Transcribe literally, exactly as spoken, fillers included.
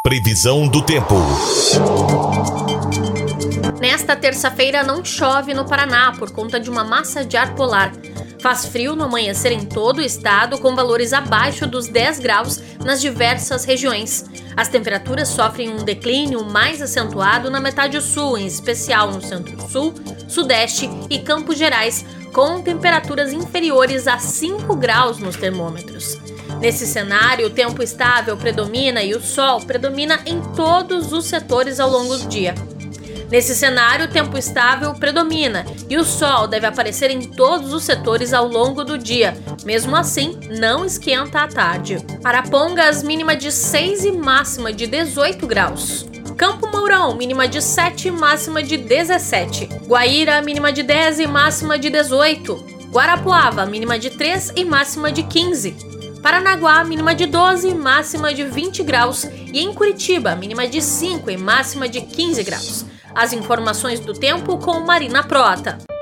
Previsão do tempo. Nesta terça-feira não chove no Paraná por conta de uma massa de ar polar. Faz frio no amanhecer em todo o estado, com valores abaixo dos dez graus nas diversas regiões. As temperaturas sofrem um declínio mais acentuado na metade sul, em especial no centro-sul, sudeste e Campos Gerais, com temperaturas inferiores a cinco graus nos termômetros. Nesse cenário, o tempo estável predomina e o sol predomina em todos os setores ao longo do dia. Nesse cenário, o tempo estável predomina e o sol deve aparecer em todos os setores ao longo do dia. Mesmo assim, não esquenta à tarde. Arapongas, mínima de seis e máxima de dezoito graus. Campo Mourão, mínima de sete e máxima de dezessete. Guaíra, mínima de dez e máxima de dezoito. Guarapuava, mínima de três e máxima de quinze. Paranaguá, mínima de doze e máxima de vinte graus. E em Curitiba, mínima de cinco e máxima de quinze graus. As informações do tempo com Marina Prota.